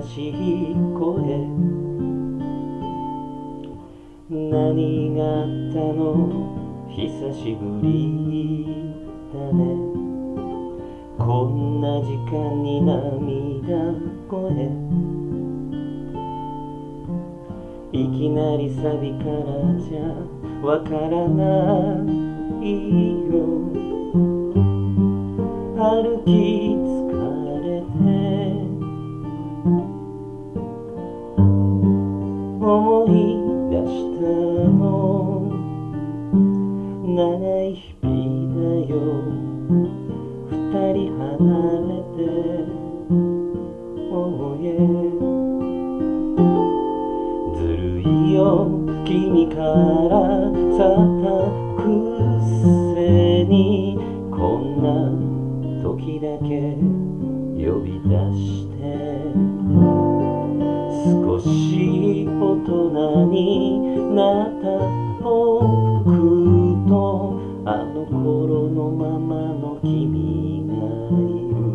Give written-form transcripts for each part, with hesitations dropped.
しい声、何があったの久しぶりだね、こんな時間に涙声、いきなりサビからじゃわからないよ、歩き疲れて思い出したの、長い日々だよ、二人離れて、oh yeah、ずるいよ君から叩くせに、こんな時だけ呼び出して、少し大人になった僕と、あの頃のままの君がいる。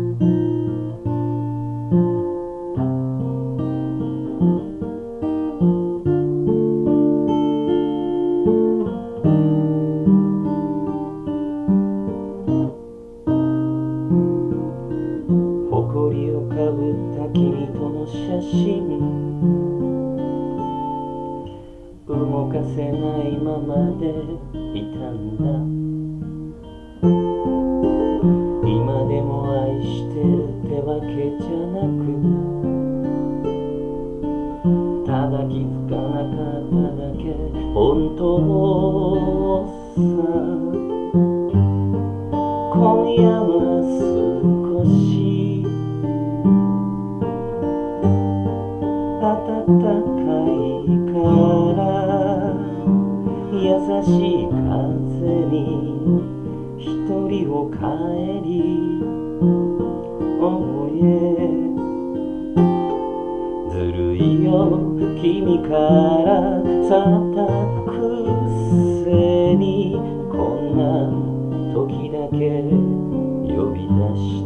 誇りをかぶった君との写真、動かせないままでいたんだ。今でも愛してるってわけじゃなく、ただ気づかなかっただけ本当さ。今夜は少し暖かいから優しい風に一人を帰り、oh yeah、ずるいよ君から叩くせに、こんな時だけ呼び出して、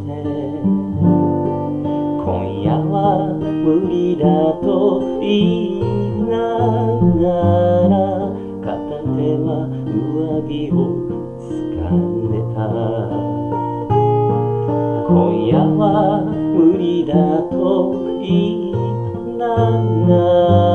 今夜は無理だと言いながら、片手は上着を掴んでた。今夜は無理だと言いながら